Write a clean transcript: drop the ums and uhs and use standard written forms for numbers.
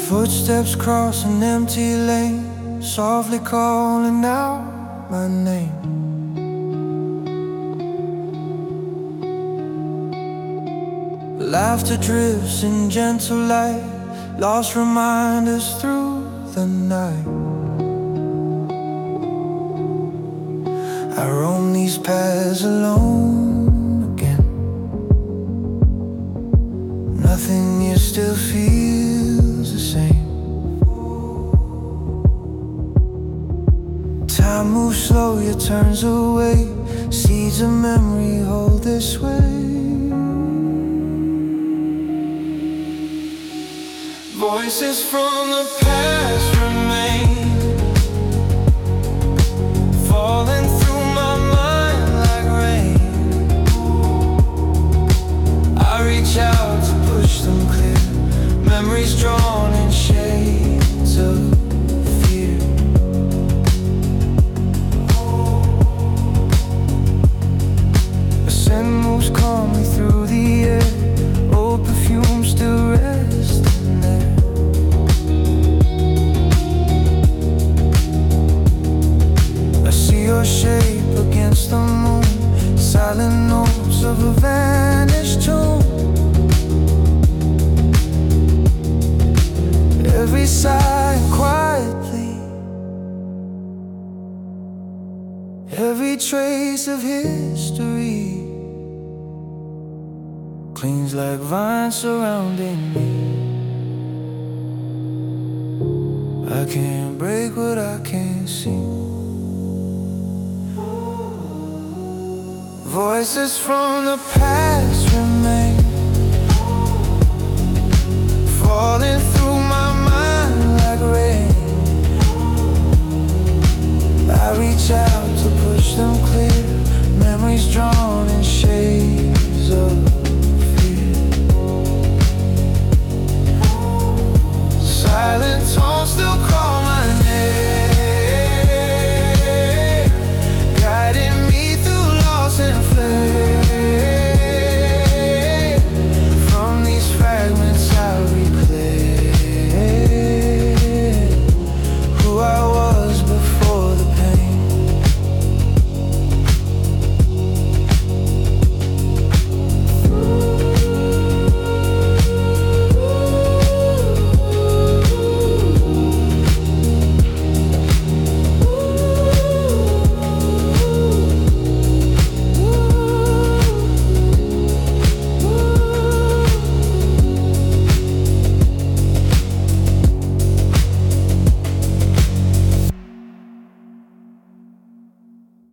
Footsteps cross an empty lane, softly calling out my name. Laughter drifts in gentle light, lost reminders through the night. I roam these paths alone again. Nothing here still feels the same. Time moves slow, yet turns away. Seeds of memory hold their sway. Voices from the past remain, falling through my mind like rain. I reach out to push them clear, memories drawn in shades of fear. A scent moves calmly through the air, old perfume still resting there. Your shape against the moon, silent notes of a vanished tune. Every sigh quietly, every trace of history clings like vines surrounding me. I can't break what I can't see. Voices from the past remain, falling through my mind like rain. I reach out to push them clear, memories drawn